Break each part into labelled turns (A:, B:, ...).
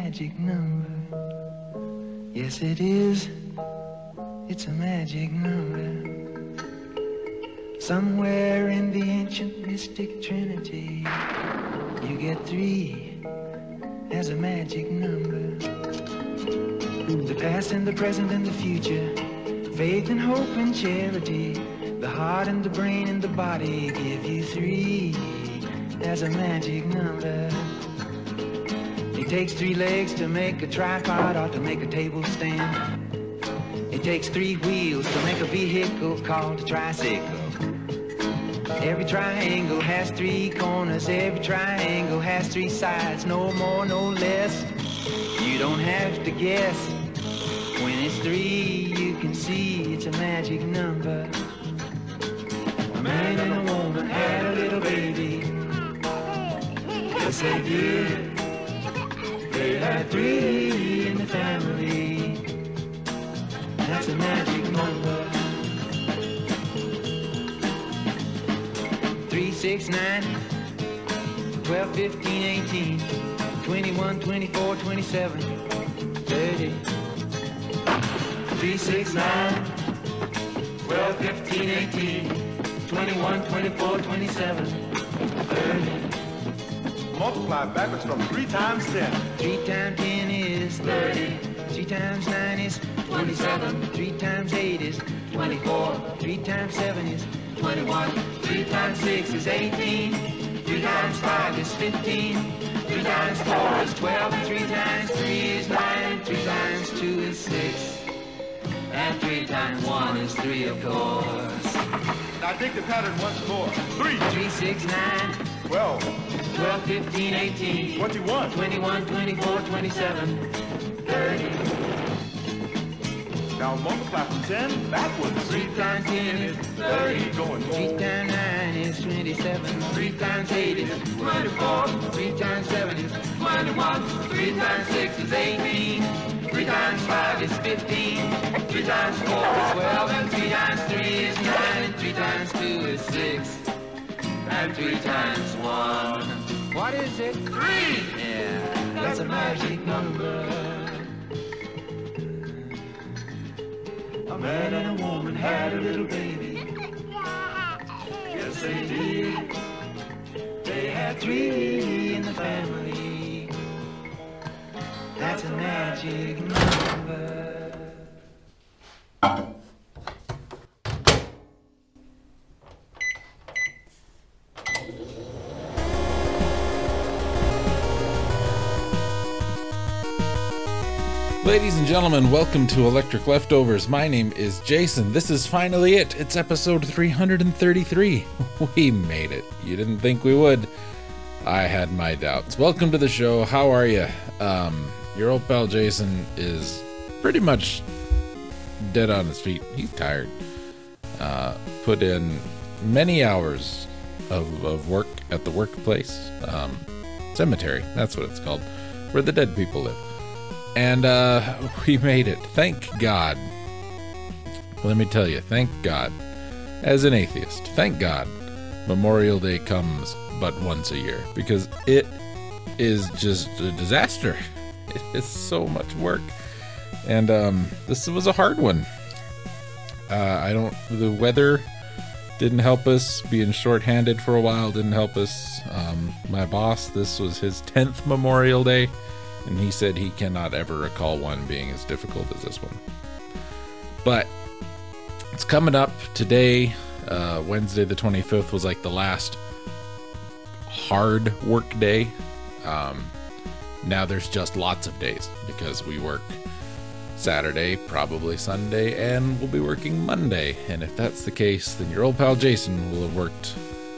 A: magic number. Yes, it is. It's a magic number. Somewhere in the ancient mystic trinity, you get 3 as a magic number. The past and the present and the future, faith and hope and charity, the heart and the brain and the body give you 3 as a magic number. It takes 3 legs to make a tripod or to make a table stand. It takes 3 wheels to make a vehicle called a tricycle. Every triangle has 3 corners, every triangle has 3 sides, no more, no less. You don't have to guess. When it's 3, you can see it's a magic number. A man and a woman had a little baby. Yes, they did. They had 3 in the family. That's a magic number. 3, 6, 9, 12, 15, 18, 21, 24, 27, 30. 3, 6, 9, 12, 15, 18, 21, 24, 27, 30.
B: Multiply backwards from 3 times 10.
A: 3 times 10 is 30. 3 times 9 is 27. 3 times 8 is 24. 3 times 7 is 21. 3 times 6 is 18. 3 times 5 is 15. 3 times 4 is 12. And 3 times 3 is 9. And 3 times 2 is 6. And 3 times 1 is 3, of course.
B: Now take the pattern once more. 3,
A: 3, 6, 9,
B: 12,
A: 12, 15, 18,
B: 21,
A: 21, 24, 27, 30.
B: Now multiply from 10 backwards.
A: 3 times 10 is 30.
B: Going
A: 3 times 9 is 27. 3 times 8 is 24. 3 times 7 is 21. 3 times 6 is 18. 3 times 5 is 15. 3 times 4 is 12. And 3 times 3 is 9. And 3 times 2 is 6. And 3 times 1. What is it? 3! Yeah, that's a magic number. A man and a woman had a little baby. Yes, they did. They had 3 in the family. That's a magic number.
C: Ladies and gentlemen, welcome to Electric Leftovers. My name is Jason. This is finally it. It's episode 333. We made it. You didn't think we would. I had my doubts. Welcome to the show. How are you? Your old pal Jason is pretty much dead on his feet. He's tired. Put in many hours of work at the workplace. Cemetery, that's what it's called, where the dead people live. And we made it. Thank God. Let me tell you, thank God. As an atheist, thank God Memorial Day comes but once a year, because it is just a disaster. It is so much work. And this was a hard one. The weather didn't help us. Being shorthanded for a while didn't help us. My boss, this was his 10th Memorial Day. And he said he cannot ever recall one being as difficult as this one. But it's coming up today. Wednesday the 25th was like the last hard work day. Now there's just lots of days because we work Saturday, probably Sunday, and we'll be working Monday. And if that's the case, then your old pal Jason will have worked,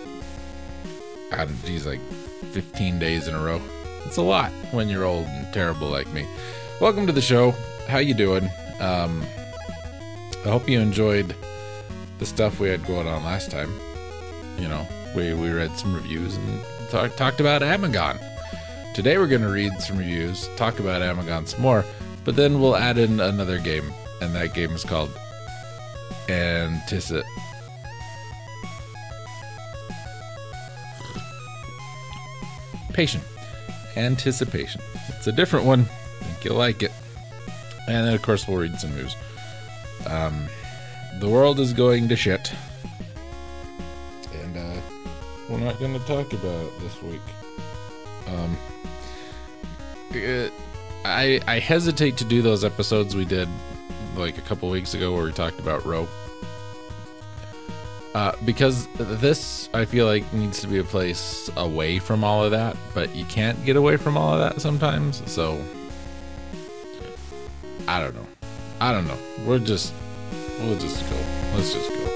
C: like 15 days in a row. It's a lot when you're old and terrible like me. Welcome to the show. How you doing? I hope you enjoyed the stuff we had going on last time. You know, we read some reviews and talked about Amagon. Today we're going to read some reviews, talk about Amagon some more, but then we'll add in another game, and that game is called Anticipation. It's a different one. you'll like it. And then, of course, we'll read some news. The world is going to shit. And we're not going to talk about it this week. I hesitate to do those episodes we did like a couple weeks ago where we talked about Roe. Because this, I feel like, needs to be a place away from all of that, but you can't get away from all of that sometimes, so I don't know. We'll just go. Let's just go.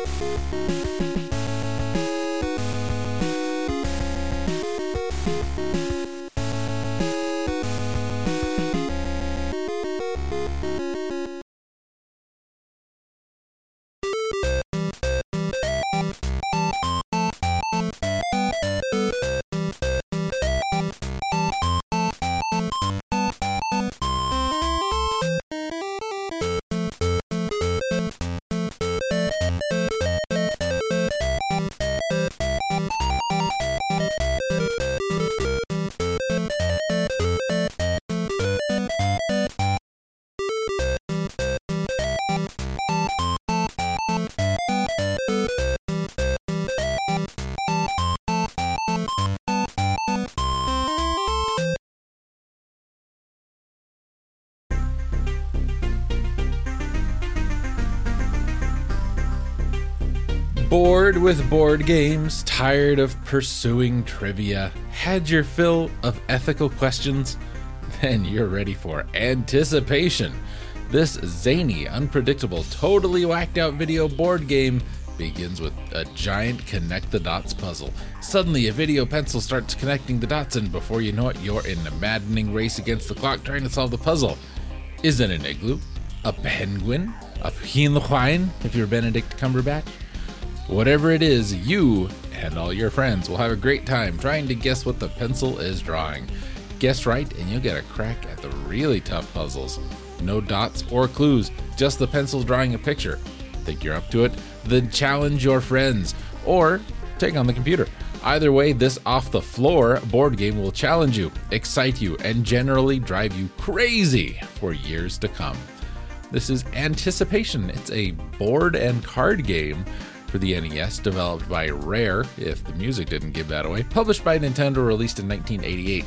C: Bored with board games, tired of pursuing trivia, had your fill of ethical questions? Then you're ready for Anticipation. This zany, unpredictable, totally whacked out video board game begins with a giant connect the dots puzzle. Suddenly a video pencil starts connecting the dots, and before you know it, you're in a maddening race against the clock trying to solve the puzzle. Is it an igloo? A penguin? A penguin, if you're Benedict Cumberbatch? Whatever it is, you and all your friends will have a great time trying to guess what the pencil is drawing. Guess right and you'll get a crack at the really tough puzzles. No dots or clues, just the pencil drawing a picture. Think you're up to it? Then challenge your friends, or take on the computer. Either way, this off-the-floor board game will challenge you, excite you, and generally drive you crazy for years to come. This is Anticipation. It's a board and card game for the NES, developed by Rare, if the music didn't give that away, published by Nintendo, released in 1988.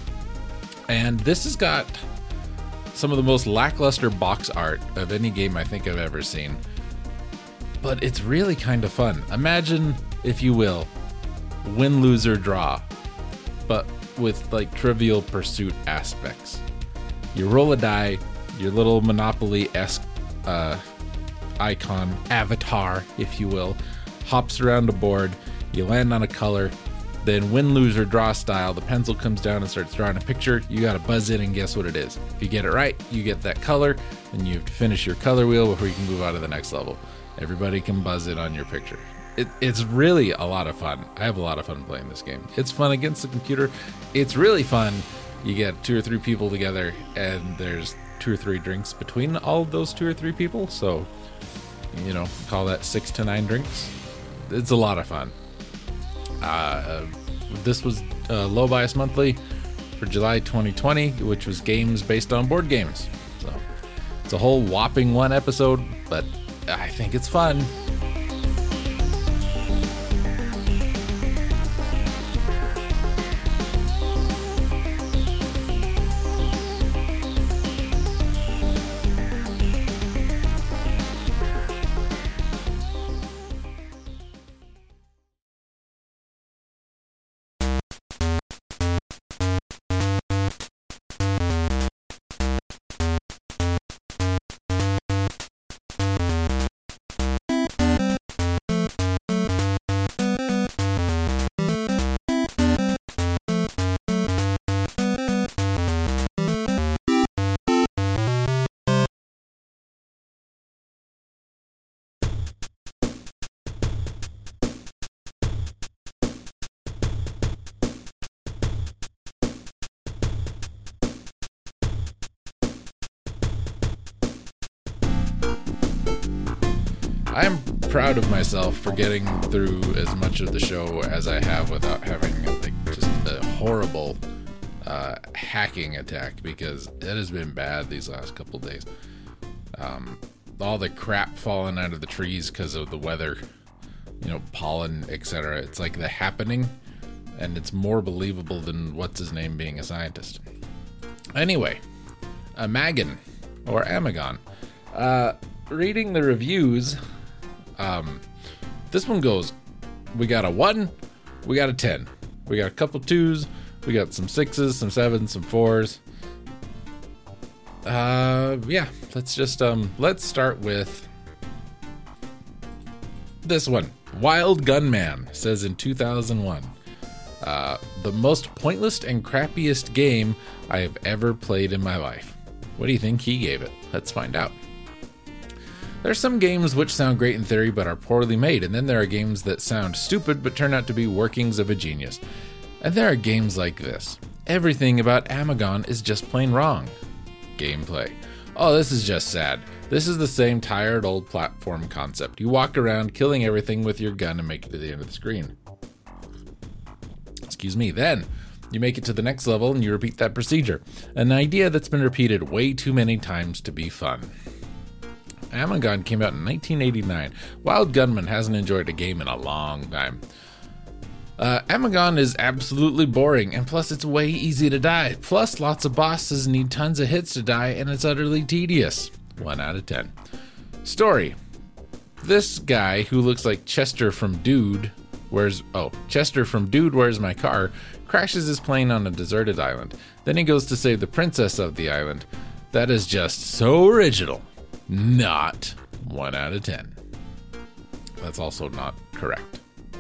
C: And this has got some of the most lackluster box art of any game I think I've ever seen. But it's really kind of fun. Imagine, if you will, win, lose, or draw, but with like Trivial Pursuit aspects. You roll a die, your little Monopoly-esque icon, avatar, if you will, hops around a board, you land on a color, then win, lose, or draw style, the pencil comes down and starts drawing a picture. You gotta buzz in and guess what it is. If you get it right, you get that color, and you have to finish your color wheel before you can move on to the next level. Everybody can buzz in on your picture. It's really a lot of fun. I have a lot of fun playing this game. It's fun against the computer. It's really fun. You get 2 or 3 people together, and there's 2 or 3 drinks between all of those 2 or 3 people, so, you know, call that 6 to 9 drinks. It's a lot of fun. This was Low Bias Monthly for July 2020, which was games based on board games. So it's a whole whopping 1 episode, but I think it's fun. I am proud of myself for getting through as much of the show as I have without having like just a horrible hacking attack because it has been bad these last couple days. All the crap falling out of the trees because of the weather, pollen, etc. It's like The Happening, and it's more believable than what's his name being a scientist. Anyway, Amagon or Amagon. Reading the reviews, this one goes, we got a 1, we got a 10. We got a couple 2s, we got some 6s, some 7s, some 4s. Yeah, let's start with this one. Wild Gunman says in 2001, the most pointless and crappiest game I have ever played in my life. What do you think he gave it? Let's find out. There are some games which sound great in theory but are poorly made, and then there are games that sound stupid but turn out to be workings of a genius. And there are games like this. Everything about Amagon is just plain wrong. Gameplay. Oh, this is just sad. This is the same tired old platform concept. You walk around killing everything with your gun and make it to the end of the screen. Excuse me. Then you make it to the next level and you repeat that procedure. An idea that's been repeated way too many times to be fun. Amagon came out in 1989. Wild Gunman hasn't enjoyed a game in a long time. Amagon is absolutely boring, and plus it's way easy to die. Plus lots of bosses need tons of hits to die, and it's utterly tedious. 1 out of 10. Story. This guy who looks like Chester from Dude Where's My Car crashes his plane on a deserted island. Then he goes to save the princess of the island. That is just so original. Not 1 out of 10. That's also not correct.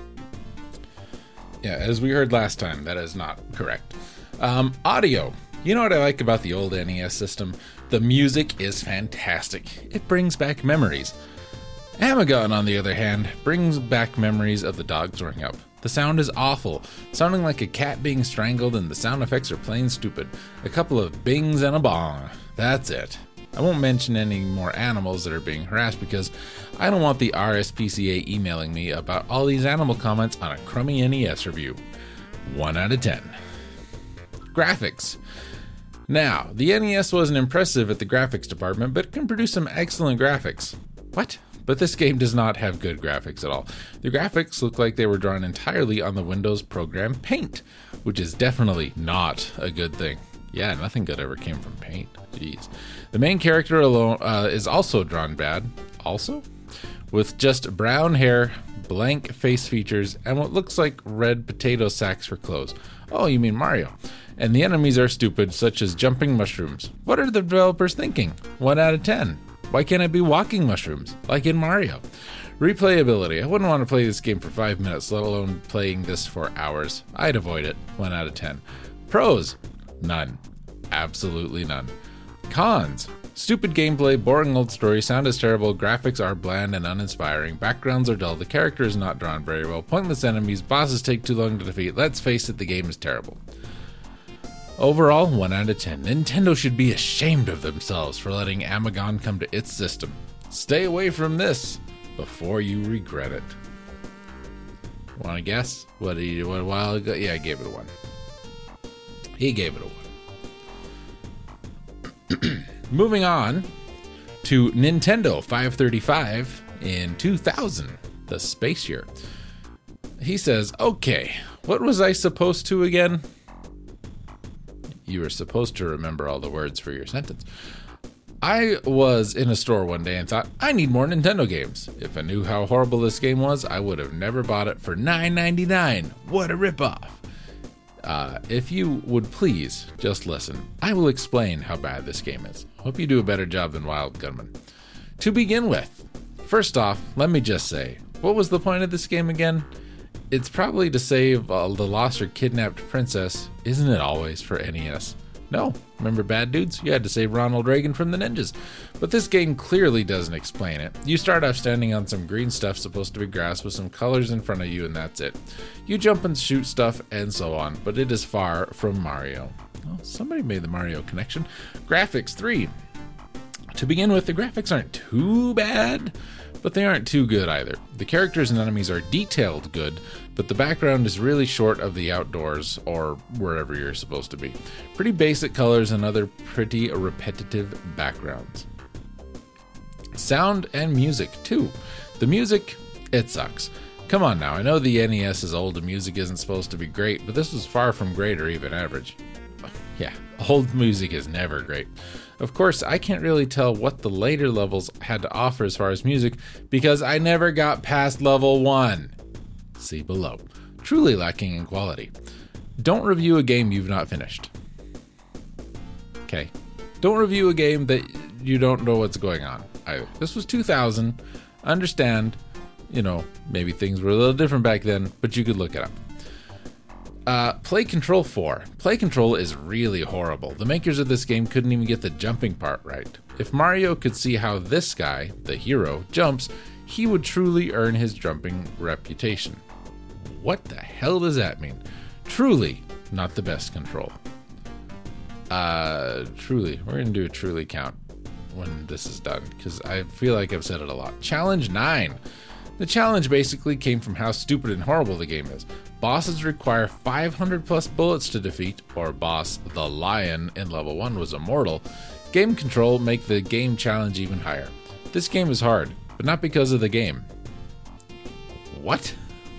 C: Yeah, as we heard last time, that is not correct. Audio. You know what I like about the old NES system? The music is fantastic. It brings back memories. Amagon, on the other hand, brings back memories of the dog throwing up. The sound is awful, sounding like a cat being strangled, and the sound effects are plain stupid. A couple of bings and a bong. That's it. I won't mention any more animals that are being harassed because I don't want the RSPCA emailing me about all these animal comments on a crummy NES review. 1 out of 10. Graphics. Now, the NES wasn't impressive at the graphics department, but can produce some excellent graphics. What? But this game does not have good graphics at all. The graphics look like they were drawn entirely on the Windows program Paint, which is definitely not a good thing. Yeah, nothing good ever came from Paint. Jeez. The main character alone is also drawn bad. Also? With just brown hair, blank face features, and what looks like red potato sacks for clothes. Oh, you mean Mario. And the enemies are stupid, such as jumping mushrooms. What are the developers thinking? 1 out of 10. Why can't I be walking mushrooms, like in Mario? Replayability. I wouldn't want to play this game for 5 minutes, let alone playing this for hours. I'd avoid it. 1 out of 10. Pros. None. Absolutely none. Cons. Stupid gameplay, boring old story, sound is terrible, graphics are bland and uninspiring, backgrounds are dull, the character is not drawn very well, pointless enemies, bosses take too long to defeat. Let's face it, the game is terrible. Overall, 1 out of 10. Nintendo should be ashamed of themselves for letting Amagon come to its system. Stay away from this before you regret it. Want to guess? What a while ago? Yeah, I gave it a 1. He gave it a 1. Moving on to Nintendo 535 in 2000, the space year. He says, okay, what was I supposed to again? You were supposed to remember all the words for your sentence. I was in a store one day and thought, I need more Nintendo games. If I knew how horrible this game was, I would have never bought it for $9.99. What a ripoff. If you would please just listen, I will explain how bad this game is. Hope you do a better job than Wild Gunman. To begin with, first off, let me just say, what was the point of this game again? It's probably to save the lost or kidnapped princess. Isn't it always for NES? No. Remember Bad Dudes? You had to save Ronald Reagan from the ninjas. But this game clearly doesn't explain it. You start off standing on some green stuff supposed to be grass with some colors in front of you, and that's it. You jump and shoot stuff and so on, but it is far from Mario. Well, somebody made the Mario connection. Graphics 3. To begin with, the graphics aren't too bad, but they aren't too good either. The characters and enemies are detailed good, but the background is really short of the outdoors or wherever you're supposed to be. Pretty basic colors and other pretty repetitive backgrounds. Sound and music too. The music, it sucks. Come on now, I know the NES is old and music isn't supposed to be great, but this was far from great or even average. Yeah, old music is never great. Of course, I can't really tell what the later levels had to offer as far as music because I never got past level 1. See below. Truly lacking in quality. Don't review a game you've not finished. Okay. Don't review a game that you don't know what's going on either. This was 2000. Understand, maybe things were a little different back then, but you could look it up. Play Control 4. Play Control is really horrible. The makers of this game couldn't even get the jumping part right. If Mario could see how this guy, the hero, jumps, he would truly earn his jumping reputation. What the hell does that mean? Truly not the best Control. Truly. We're going to do a truly count when this is done, because I feel like I've said it a lot. Challenge 9. The challenge basically came from how stupid and horrible the game is. Bosses require 500 plus bullets to defeat, or boss the lion in level 1 was immortal. Game control make the game challenge even higher. This game is hard, but not because of the game. What?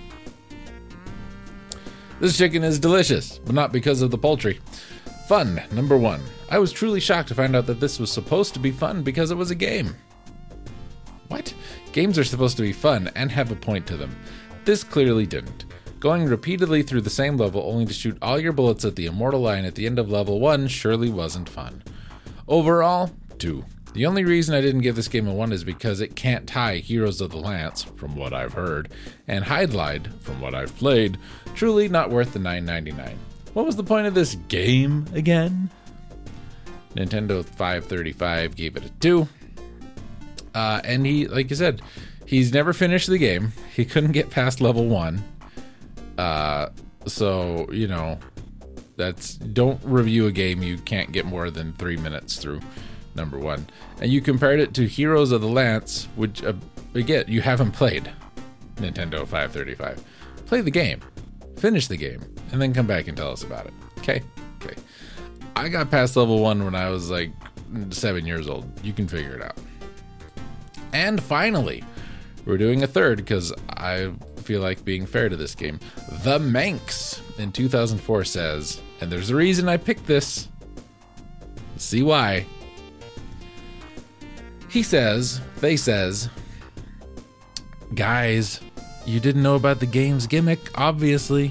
C: This chicken is delicious, but not because of the poultry. Fun, number 1. I was truly shocked to find out that this was supposed to be fun because it was a game. What? Games are supposed to be fun and have a point to them. This clearly didn't. Going repeatedly through the same level only to shoot all your bullets at the immortal lion at the end of level 1 surely wasn't fun. Overall, 2. The only reason I didn't give this game a 1 is because it can't tie Heroes of the Lance, from what I've heard, and Hydlide, from what I've played. Truly not worth the $9.99. What was the point of this game again? Nintendo 535 gave it a 2. And he, like I said, he's never finished the game. He couldn't get past level 1. So, don't review a game you can't get more than 3 minutes through, number 1. And you compared it to Heroes of the Lance, which, again, you haven't played Nintendo 535. Play the game, finish the game, and then come back and tell us about it. Okay. I got past level 1 when I was like 7 years old. You can figure it out. And finally, we're doing a third because I feel like being fair to this game. The Manx in 2004 says, and there's a reason I picked this. See why. They says, guys, you didn't know about the game's gimmick, obviously.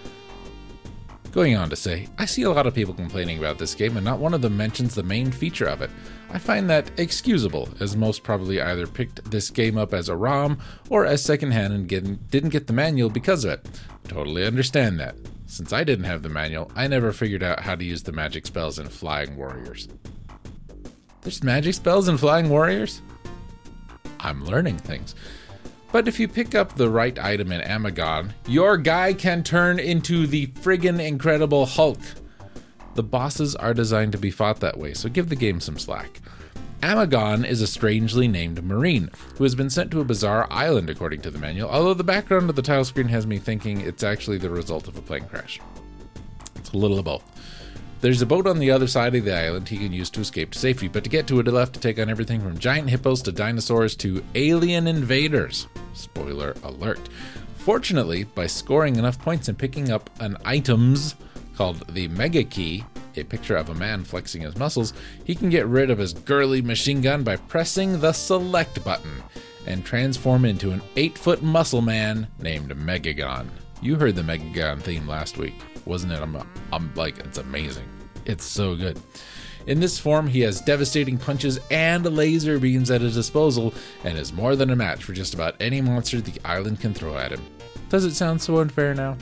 C: Going on to say, I see a lot of people complaining about this game and not one of them mentions the main feature of it. I find that excusable, as most probably either picked this game up as a ROM or as secondhand and didn't get the manual because of it. Totally understand that. Since I didn't have the manual, I never figured out how to use the magic spells in Flying Warriors. There's magic spells in Flying Warriors? I'm learning things. But if you pick up the right item in Amagon, your guy can turn into the friggin' Incredible Hulk. The bosses are designed to be fought that way, so give the game some slack. Amagon is a strangely named marine who has been sent to a bizarre island according to the manual, although the background of the title screen has me thinking it's actually the result of a plane crash. It's a little of both. There's a boat on the other side of the island he can use to escape to safety, but to get to it, he'll have to take on everything from giant hippos to dinosaurs to alien invaders. Spoiler alert. Fortunately, by scoring enough points and picking up an items called the Mega Key, a picture of a man flexing his muscles, he can get rid of his girly machine gun by pressing the select button and transform into an 8-foot muscle man named Megagon. You heard the Megagon theme last week, wasn't it? I'm like, it's amazing. It's so good. In this form, he has devastating punches and laser beams at his disposal and is more than a match for just about any monster the island can throw at him. Does it sound so unfair now?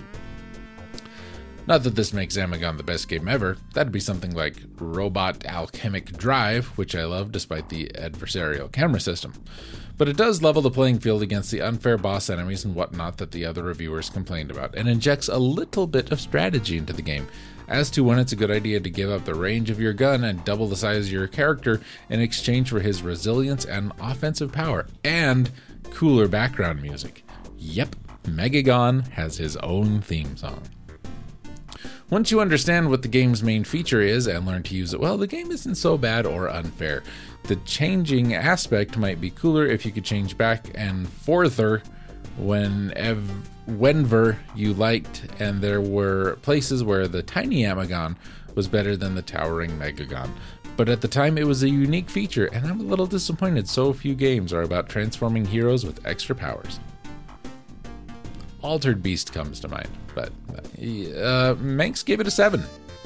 C: Not that this makes Amagon the best game ever. That'd be something like Robot Alchemic Drive, which I love despite the adversarial camera system. But it does level the playing field against the unfair boss enemies and whatnot that the other reviewers complained about, and injects a little bit of strategy into the game, as to when it's a good idea to give up the range of your gun and double the size of your character in exchange for his resilience and offensive power, and cooler background music. Yep, Megagon has his own theme song. Once you understand what the game's main feature is and learn to use it well, the game isn't so bad or unfair. The changing aspect might be cooler if you could change back and forther whenever you liked, and there were places where the tiny Amagon was better than the towering Megagon. But at the time it was a unique feature, and I'm a little disappointed so few games are about transforming heroes with extra powers. Altered Beast comes to mind, but Manx gave it a 7.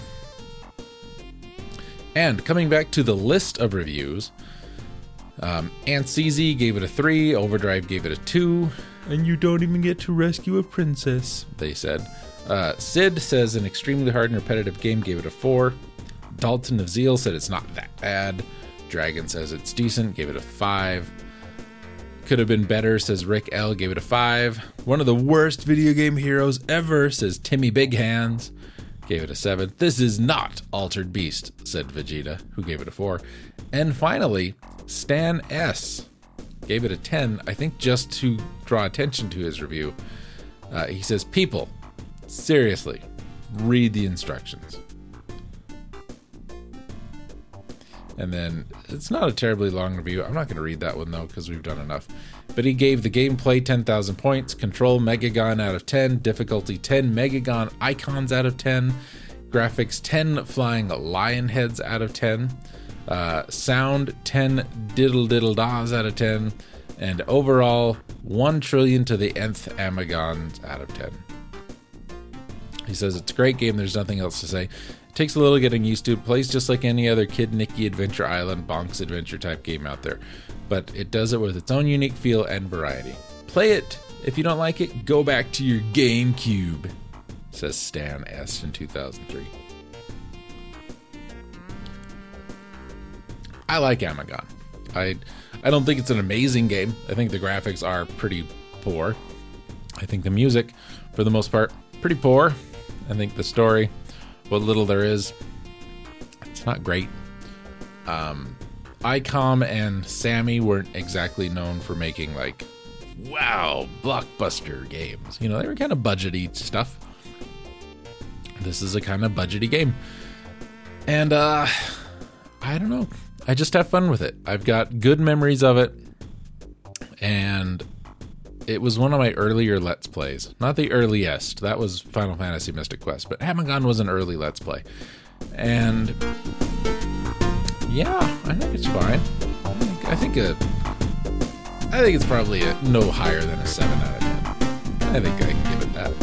C: And coming back to the list of reviews, Aunt CZ gave it a 3, Overdrive gave it a 2, and you don't even get to rescue a princess, they said. Sid says an extremely hard and repetitive game, gave it a 4. Dalton of Zeal said it's not that bad. Dragon says it's decent, gave it a 5. Could have been better, says Rick L, gave it a 5. One of the worst video game heroes ever, says Timmy Big Hands, gave it a 7. This is not Altered Beast, said Vegeta, who gave it a 4. And finally, Stan S gave it a 10, I think just to draw attention to his review. He says, people, seriously, read the instructions. And then, it's not a terribly long review. I'm not going to read that one, though, because we've done enough. But he gave the gameplay 10,000 points, control Megagon out of 10, difficulty 10 Megagon icons out of 10, graphics 10 flying lion heads out of 10, sound 10 diddle diddle dahs out of 10, and overall 1 trillion to the nth Amagons out of 10. He says it's a great game, there's nothing else to say. Takes a little getting used to. It plays just like any other Kid Nicky Adventure Island Bonk's Adventure type game out there. But it does it with its own unique feel and variety. Play it. If you don't like it, go back to your GameCube, says Stan S in 2003. I like Amagon. I don't think it's an amazing game. I think the graphics are pretty poor. I think the music, for the most part, pretty poor. I think the story, what little there is, it's not great. ICOM and Sammy weren't exactly known for making like, wow, blockbuster games. You know, they were kind of budgety stuff. This is a kind of budgety game. And I don't know. I just have fun with it. I've got good memories of it. And it was one of my earlier Let's Plays. Not the earliest. That was Final Fantasy Mystic Quest. But Amagon was an early Let's Play. And yeah, I think it's fine. I think it's probably no higher than a 7 out of 10. I think I can give it that.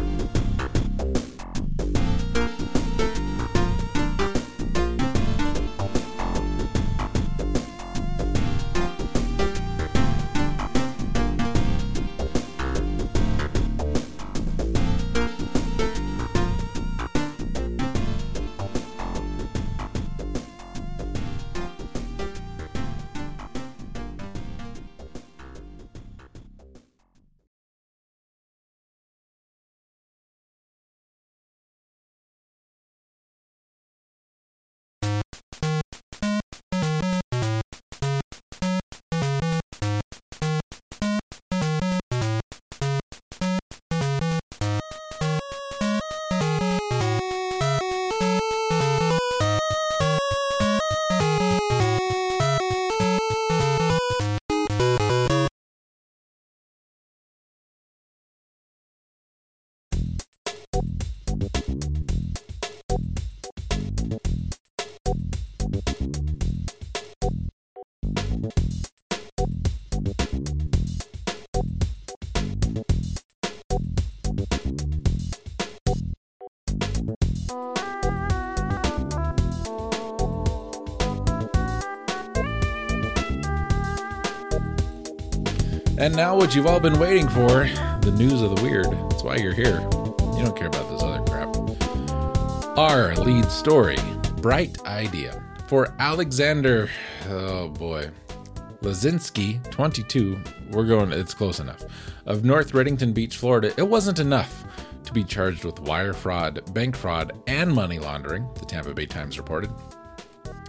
C: And now what you've all been waiting for, the news of the weird. That's why you're here. You don't care about this other crap. Our lead story, Bright Idea. For Alexander, oh boy, Lazinski, 22, it's close enough, of North Reddington Beach, Florida, it wasn't enough to be charged with wire fraud, bank fraud, and money laundering, the Tampa Bay Times reported.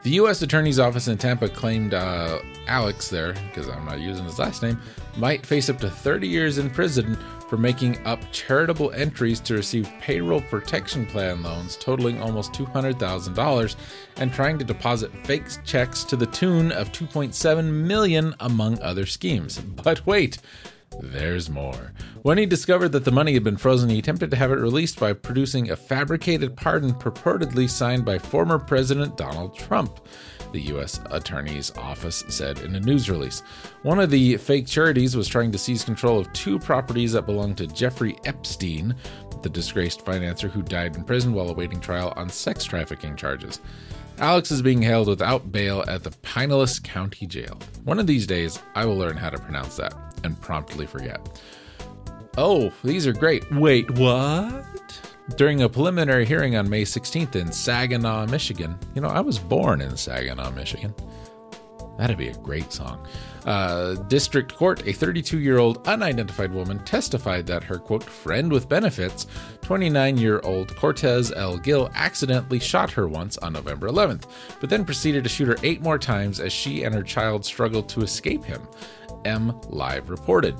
C: The U.S. Attorney's Office in Tampa claimed Alex there, because I'm not using his last name, might face up to 30 years in prison for making up charitable entries to receive payroll protection plan loans totaling almost $200,000 and trying to deposit fake checks to the tune of $2.7 million, among other schemes. But wait, there's more. When he discovered that the money had been frozen, he attempted to have it released by producing a fabricated pardon purportedly signed by former President Donald Trump, the U.S. Attorney's Office said in a news release. One of the fake charities was trying to seize control of 2 properties that belonged to Jeffrey Epstein, the disgraced financier who died in prison while awaiting trial on sex trafficking charges. Alex is being held without bail at the Pinellas County Jail. One of these days, I will learn how to pronounce that and promptly forget. Oh, these are great. Wait, what? During a preliminary hearing on May 16th in Saginaw, Michigan. You know, I was born in Saginaw, Michigan. That'd be a great song. District Court, a 32-year-old unidentified woman testified that her, quote, friend with benefits, 29-year-old Cortez L. Gill, accidentally shot her once on November 11th, but then proceeded to shoot her 8 more times as she and her child struggled to escape him. MLive.com reported,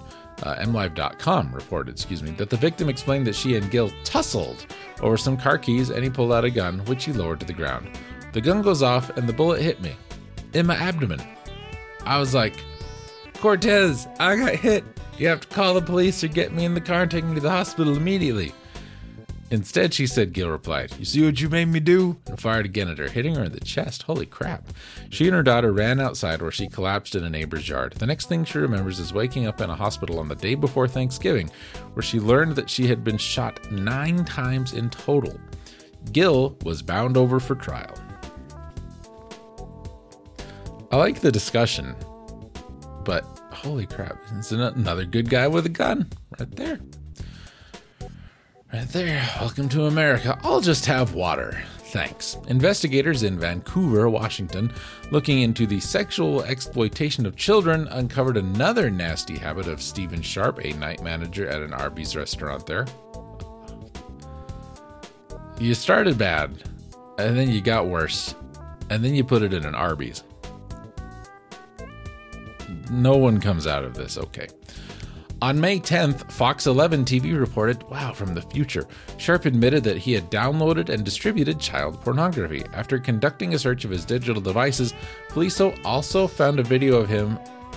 C: that the victim explained that she and Gill tussled over some car keys and he pulled out a gun, which he lowered to the ground. The gun goes off and the bullet hit me in my abdomen. I was like, Cortez, I got hit. You have to call the police or get me in the car and take me to the hospital immediately. Instead, she said, Gill replied, you see what you made me do? And fired again at her, hitting her in the chest. Holy crap. She and her daughter ran outside where she collapsed in a neighbor's yard. The next thing she remembers is waking up in a hospital on the day before Thanksgiving, where she learned that she had been shot 9 times in total. Gill was bound over for trial. I like the discussion, but holy crap, it's another good guy with a gun right there. Right there. Welcome to America. I'll just have water. Thanks. Investigators in Vancouver, Washington, looking into the sexual exploitation of children, uncovered another nasty habit of Stephen Sharp, a night manager at an Arby's restaurant there. You started bad, and then you got worse, and then you put it in an Arby's. No one comes out of this okay. On May 10th, Fox 11 TV reported, wow, from the future, Sharp admitted that he had downloaded and distributed child pornography. After conducting a search of his digital devices, police also found a video of him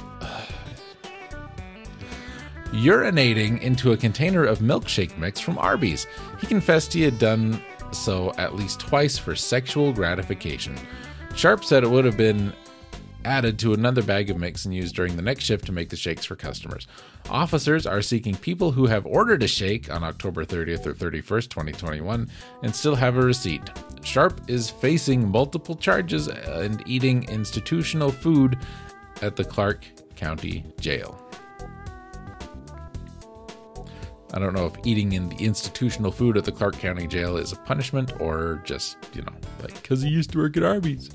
C: urinating into a container of milkshake mix from Arby's. He confessed he had done so at least twice for sexual gratification. Sharp said it would have been added to another bag of mix and used during the next shift to make the shakes for customers. Officers are seeking people who have ordered a shake on October 30th or 31st, 2021, and still have a receipt. Sharp is facing multiple charges and eating institutional food at the Clark County Jail. I don't know if eating in the institutional food at the Clark County Jail is a punishment or just, like, because he used to work at Arby's.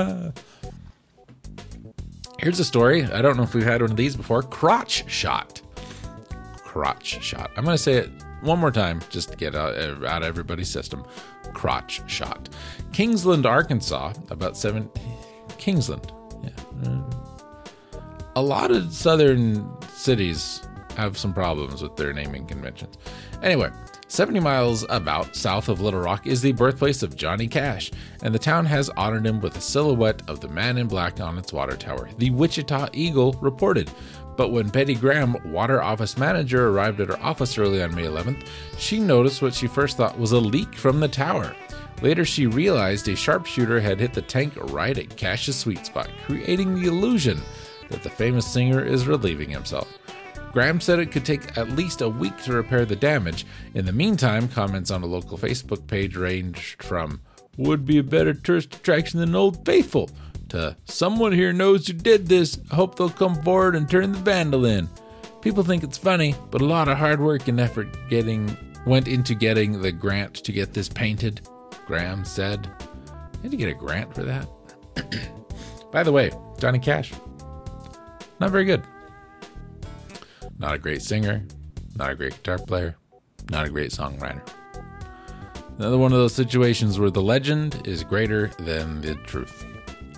C: Here's a story. I don't know if we've had one of these before. Crotch shot. Crotch shot. I'm going to say it one more time just to get out of everybody's system. Crotch shot. Kingsland, Arkansas, Kingsland. Yeah. A lot of southern cities have some problems with their naming conventions. Anyway, 70 miles about south of Little Rock is the birthplace of Johnny Cash, and the town has honored him with a silhouette of the man in black on its water tower, the Wichita Eagle reported. But when Betty Graham, water office manager, arrived at her office early on May 11th, she noticed what she first thought was a leak from the tower. Later, she realized a sharpshooter had hit the tank right at Cash's sweet spot, creating the illusion that the famous singer is relieving himself. Graham said it could take at least a week to repair the damage. In the meantime, comments on a local Facebook page ranged from, would be a better tourist attraction than Old Faithful, to someone here knows who did this. I hope they'll come forward and turn the vandal in. People think it's funny, but a lot of hard work and effort went into getting the grant to get this painted, Graham said. I had to get a grant for that. By the way, Johnny Cash, not very good. Not a great singer, not a great guitar player, not a great songwriter. Another one of those situations where the legend is greater than the truth.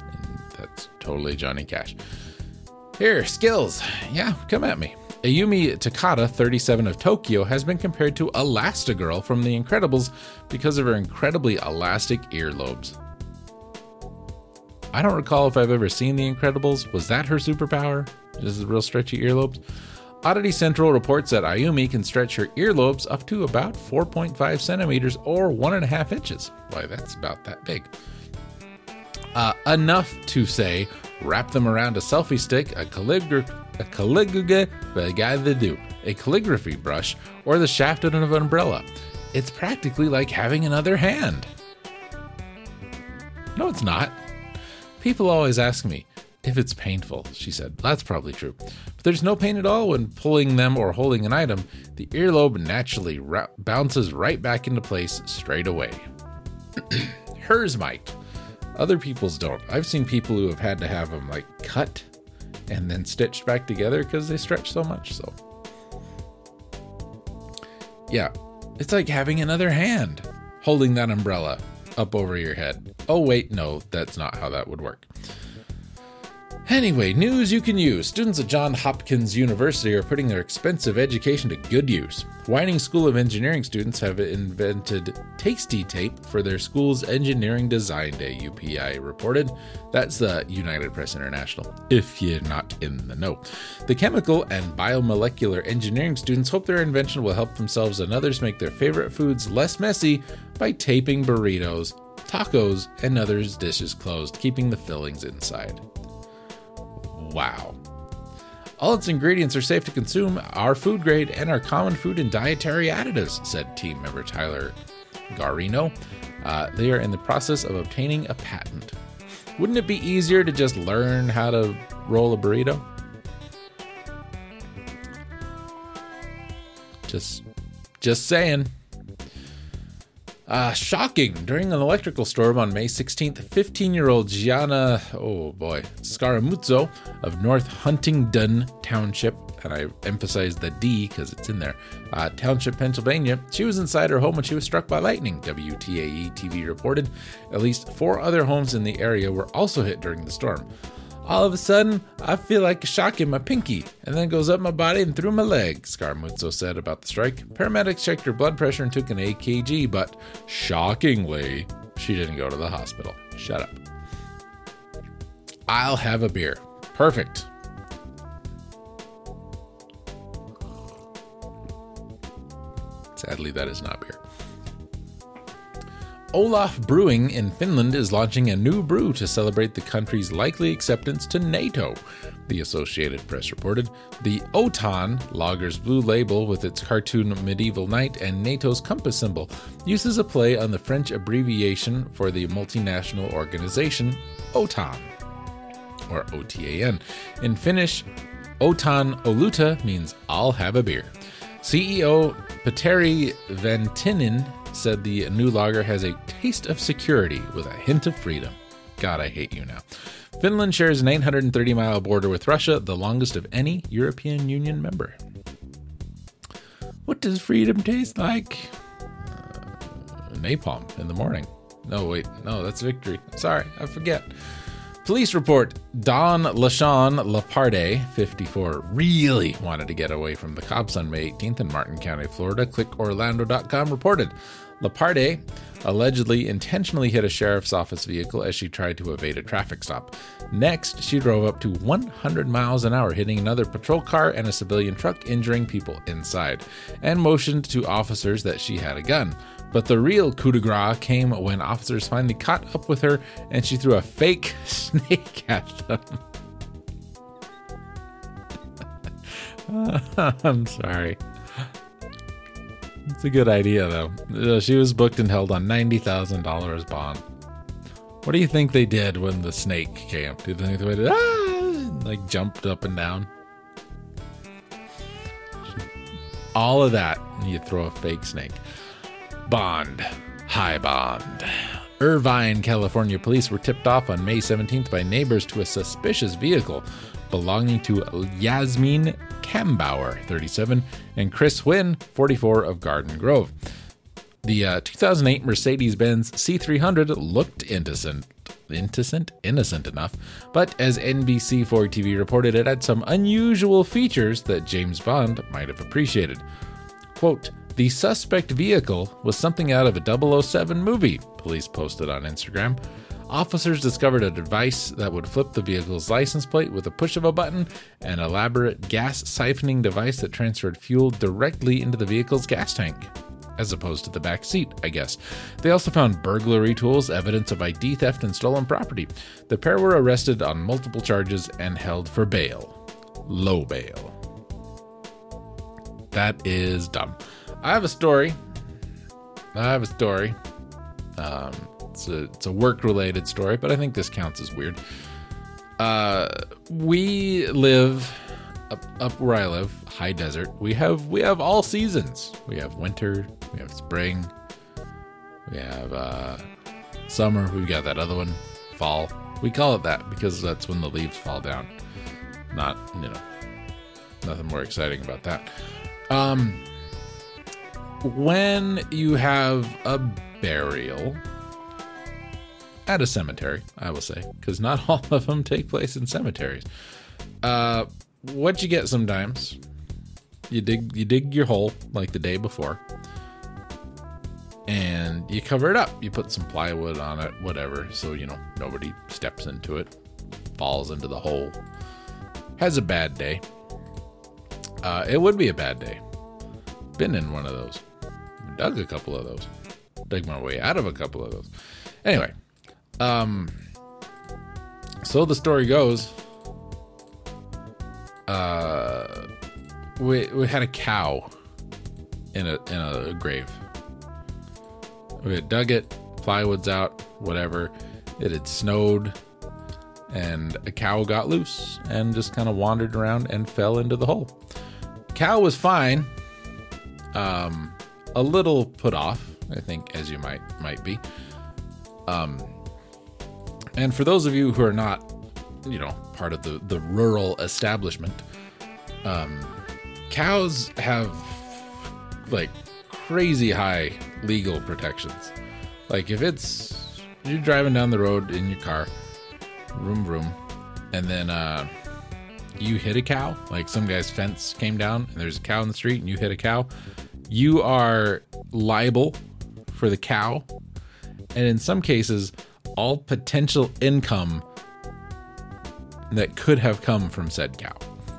C: Totally Johnny Cash. Here, skills. Yeah, come at me. Ayumi Takada, 37 of Tokyo, has been compared to Elastigirl from The Incredibles because of her incredibly elastic earlobes. I don't recall if I've ever seen The Incredibles. Was that her superpower? Just real stretchy earlobes? Oddity Central reports that Ayumi can stretch her earlobes up to about 4.5 centimeters or 1.5 inches. Why, that's about that big. Enough to say, wrap them around a selfie stick, a calligraphy brush, or the shaft of an umbrella. It's practically like having another hand. No, it's not. People always ask me if it's painful, she said. That's probably true. But there's no pain at all when pulling them or holding an item. The earlobe naturally bounces right back into place straight away. Hers might. Other people's don't. I've seen people who have had to have them like cut and then stitched back together because they stretch so much. So yeah, it's like having another hand holding that umbrella up over your head. Oh wait, no, that's not how that would work. Anyway, news you can use. Students at Johns Hopkins University are putting their expensive education to good use. Whiting School of Engineering students have invented Tasty Tape for their school's Engineering Design Day, UPI reported. That's the United Press International, if you're not in the know. The chemical and biomolecular engineering students hope their invention will help themselves and others make their favorite foods less messy by taping burritos, tacos, and others' dishes closed, keeping the fillings inside. Wow. All its ingredients are safe to consume, are food grade, and are common food and dietary additives, said team member Tyler Garino. They are in the process of obtaining a patent. Wouldn't it be easier to just learn how to roll a burrito? Just saying. Shocking. During an electrical storm on May 16th, 15-year-old Gianna, Scaramuzzo of North Huntingdon Township, and I emphasize the D because it's in there, Township, Pennsylvania, she was inside her home when she was struck by lightning, WTAE TV reported. At least 4 other homes in the area were also hit during the storm. All of a sudden, I feel like a shock in my pinky, and then it goes up my body and through my leg, Scaramuzzo said about the strike. Paramedics checked her blood pressure and took an EKG, but shockingly, she didn't go to the hospital. Shut up. I'll have a beer. Perfect. Sadly, that is not beer. Olaf Brewing in Finland is launching a new brew to celebrate the country's likely acceptance to NATO, the Associated Press reported. The Otan lager's blue label with its cartoon medieval knight and NATO's compass symbol uses a play on the French abbreviation for the multinational organization OTAN, or OTAN. In Finnish, Otan Oluta means I'll have a beer. CEO Petteri Vantinen said the new lager has a taste of security with a hint of freedom. God, I hate you now. Finland shares an 830-mile border with Russia, the longest of any European Union member. What does freedom taste like? Napalm in the morning. No, wait. No, that's victory. Sorry, I forget. Police report Don LaShawn Laparde, 54, really wanted to get away from the cops on May 18th in Martin County, Florida. ClickOrlando.com reported Laparde allegedly intentionally hit a sheriff's office vehicle as she tried to evade a traffic stop. Next, she drove up to 100 miles an hour, hitting another patrol car and a civilian truck, injuring people inside, and motioned to officers that she had a gun. But the real coup de grace came when officers finally caught up with her and she threw a fake snake at them. I'm sorry. It's a good idea, though. She was booked and held on $90,000 bond. What do you think they did when the snake came? Do you think they did, like jumped up and down? All of that, and you throw a fake snake. Bond. High bond. Irvine, California police were tipped off on May 17th by neighbors to a suspicious vehicle belonging to Yasmin Kambauer, 37, and Chris Wynn, 44, of Garden Grove. The 2008 Mercedes-Benz C300 looked innocent innocent enough, but as NBC4 TV reported, it had some unusual features that James Bond might have appreciated. Quote, "The suspect vehicle was something out of a 007 movie," police posted on Instagram. Officers discovered a device that would flip the vehicle's license plate with a push of a button, an elaborate gas siphoning device that transferred fuel directly into the vehicle's gas tank, as opposed to the back seat, I guess. They also found burglary tools, evidence of ID theft, and stolen property. The pair were arrested on multiple charges and held for bail. Low bail. That is dumb. I have a story. It's a work-related story, but I think this counts as weird. We live up where I live, high desert. We have all seasons. We have winter. We have spring. We have summer. We've got that other one, fall. We call it that because that's when the leaves fall down. Not, nothing more exciting about that. When you have a burial at a cemetery, I will say, because not all of them take place in cemeteries. What you get sometimes, you dig your hole like the day before, and you cover it up. You put some plywood on it, whatever, so nobody steps into it, falls into the hole, has a bad day. It would be a bad day. Been in one of those. Dug a couple of those. Dug my way out of a couple of those. Anyway. So the story goes, we had a cow in a grave. We had dug it, plywood's out, whatever. It had snowed, and a cow got loose and just kind of wandered around and fell into the hole. Cow was fine. A little put off, I think, as you might be. And for those of you who are not, part of the rural establishment, cows have like crazy high legal protections. Like if you're driving down the road in your car, vroom vroom, and then you hit a cow, like some guy's fence came down and there's a cow in the street and you hit a cow, you are liable for the cow, and in some cases all potential income that could have come from said cow.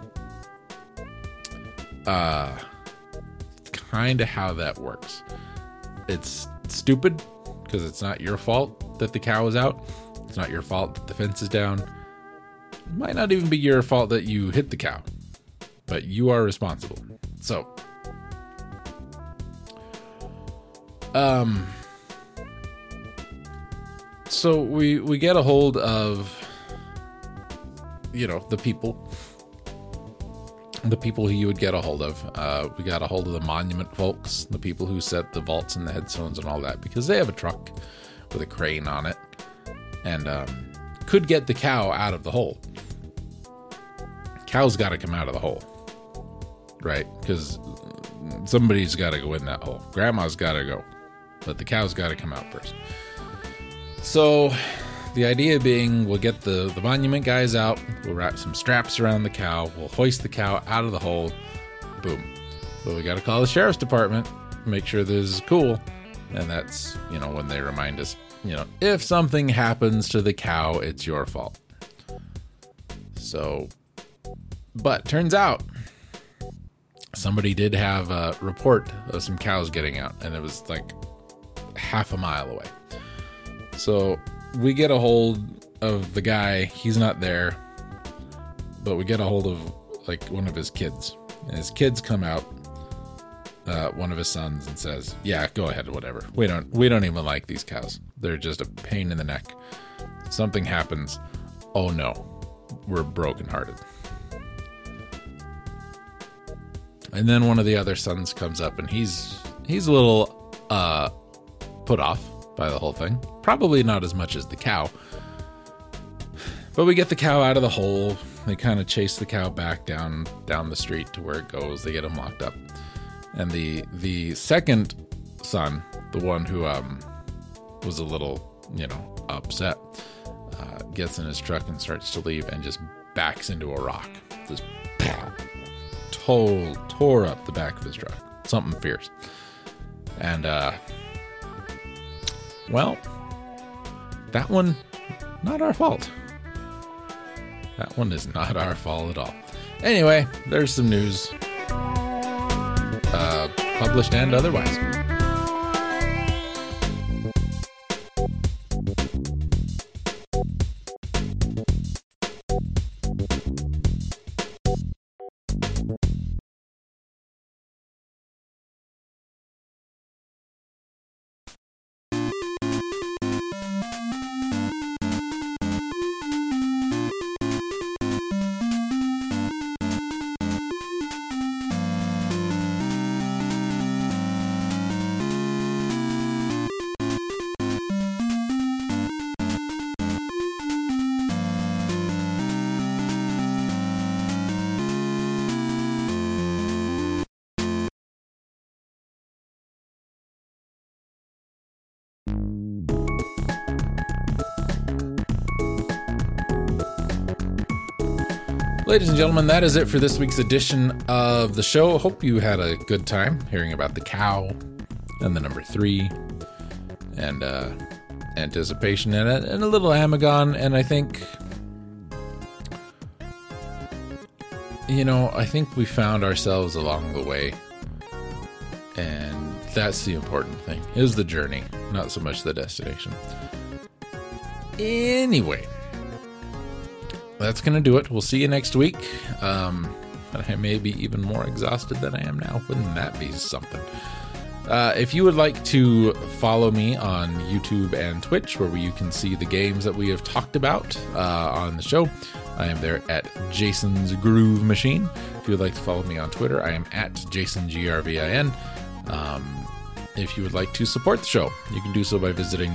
C: Kind of how that works. It's stupid because it's not your fault that the cow is out. It's not your fault that the fence is down. It might not even be your fault that you hit the cow, but you are responsible. So we get a hold of, the people who you would get a hold of. We got a hold of the monument folks, the people who set the vaults and the headstones and all that, because they have a truck with a crane on it and could get the cow out of the hole. Cow's got to come out of the hole, right? Because somebody's got to go in that hole. Grandma's got to go, but the cow's got to come out first. So the idea being, we'll get the monument guys out, we'll wrap some straps around the cow, we'll hoist the cow out of the hole, boom. But we got to call the sheriff's department, make sure this is cool, and that's, when they remind us, if something happens to the cow, it's your fault. So, but turns out, somebody did have a report of some cows getting out, and it was like half a mile away. So we get a hold of the guy. He's not there, but we get a hold of like one of his kids, and his kids come out, one of his sons, and says, yeah, go ahead, whatever. We don't even like these cows. They're just a pain in the neck. If something happens, oh no, we're brokenhearted. And then one of the other sons comes up, and he's a little put off by the whole thing. Probably not as much as the cow. But we get the cow out of the hole. They kind of chase the cow back down the street to where it goes. They get him locked up. And the second son, the one who was a little, upset, gets in his truck and starts to leave and just backs into a rock. Just tore up the back of his truck. Something fierce. And, well, that one, not our fault. That one is not our fault at all. Anyway, there's some news, published and otherwise. Ladies and gentlemen, that is it for this week's edition of the show. Hope you had a good time hearing about the cow and the number 3 and anticipation and a little Amagon. And I think, I think we found ourselves along the way. And that's the important thing, is the journey, not so much the destination. Anyway, that's going to do it. We'll see you next week. I may be even more exhausted than I am now. Wouldn't that be something? If you would like to follow me on YouTube and Twitch, where you can see the games that we have talked about on the show, I am there at Jason's Groove Machine. If you would like to follow me on Twitter, I am at JasonGRVIN. If you would like to support the show, you can do so by visiting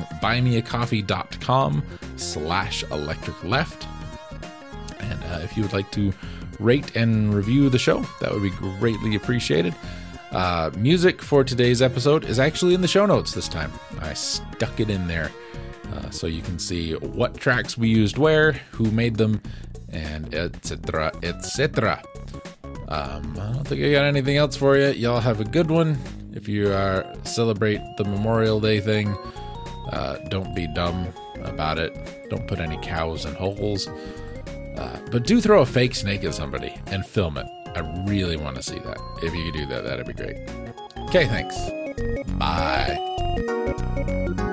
C: buymeacoffee.com/electricleft. And if you would like to rate and review the show, that would be greatly appreciated. Music for today's episode is actually in the show notes this time. I stuck it in there so you can see what tracks we used where, who made them, and etc., etc. I don't think I got anything else for you. Y'all have a good one. If you celebrate the Memorial Day thing, don't be dumb about it. Don't put any cows in holes. But do throw a fake snake at somebody and film it. I really want to see that. If you could do that, that'd be great. Okay, thanks. Bye.